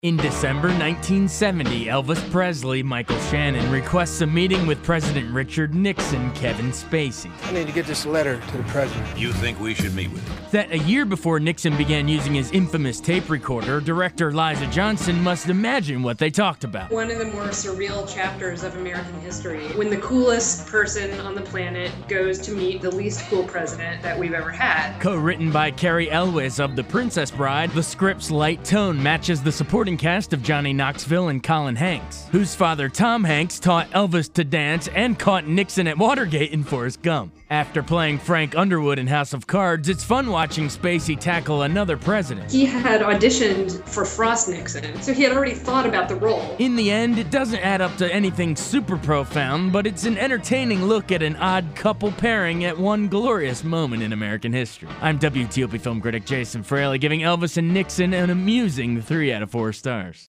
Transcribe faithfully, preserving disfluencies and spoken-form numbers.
In December nineteen seventy, Elvis Presley, Michael Shannon, requests a meeting with President Richard Nixon, Kevin Spacey. I need to get this letter to the president. You think we should meet with him? That a year before Nixon began using his infamous tape recorder, director Liza Johnson must imagine what they talked about. One of the more surreal chapters of American history, when the coolest person on the planet goes to meet the least cool president that we've ever had. Co-written by Cary Elwes of The Princess Bride, the script's light tone matches the supporting cast of Johnny Knoxville and Colin Hanks, whose father Tom Hanks taught Elvis to dance and caught Nixon at Watergate in Forrest Gump. After playing Frank Underwood in House of Cards, it's fun watching Spacey tackle another president. He had auditioned for Frost Nixon, so he had already thought about the role. In the end, it doesn't add up to anything super profound, but it's an entertaining look at an odd couple pairing at one glorious moment in American history. I'm W T O P film critic Jason Fraley, giving Elvis and Nixon an amusing three out of four stars.